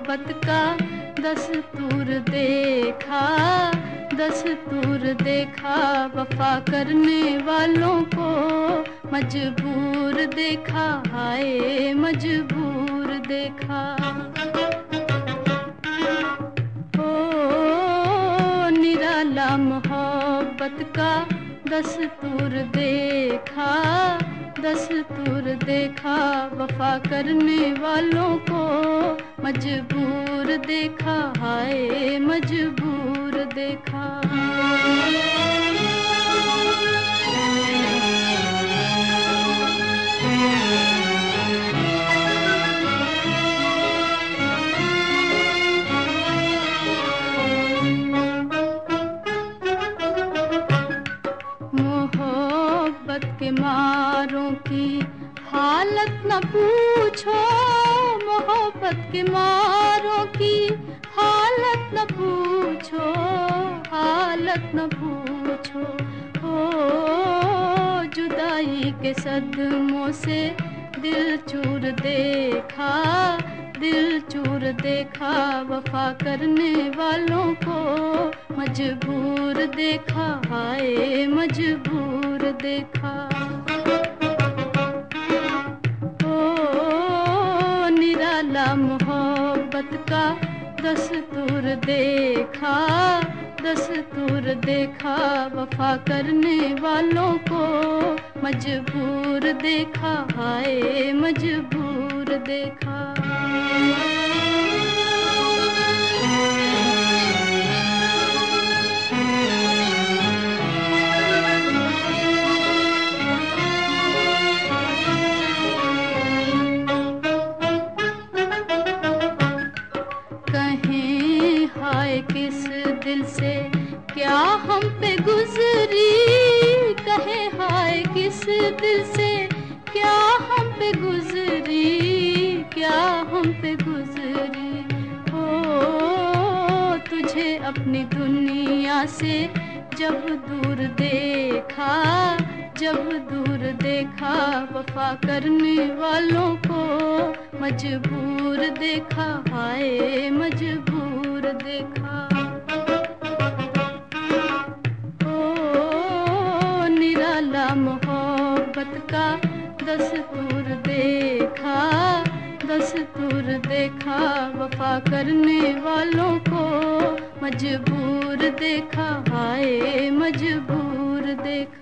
मोहब्बत का दस्तूर देखा, दस्तूर देखा। वफा करने वालों को मजबूर देखा, हाय मजबूर देखा। ओ निराला मोहब्बत का दस्तूर देखा, दस्तूर देखा। वफा करने वालों को मजबूर देखा, हाय मजबूर देखा। मोहब्बत के मारों की हालत न पूछो, मोहब्बत के मारों की हालत न पूछो, हालत न पूछो। ओ जुदाई के सदमों से दिल चूर देखा, दिल चूर देखा। वफा करने वालों को मजबूर देखा, हाय मजबूर देखा। ओ निराला मोहब्बत का दस्तूर देखा, दस्तूर देखा। वफा करने वालों को मजबूर देखा, हाय मजबूर देखा। कहें हाय किस दिल से क्या हम पे गुजरी, कहें हाय किस दिल से क्या हम पे गुजरी, क्या हम पे गुजरी। ओ तुझे अपनी दुनिया से जब दूर देखा, जब दूर देखा। वफा करने वालों को मजबूर देखा, हाय मजबूर देखा। ओ निराला मोहब्बत का दस्तूर देखा, दस्तूर देखा। वफा करने वालों को मजबूर देखा, हाय मजबूर देखा।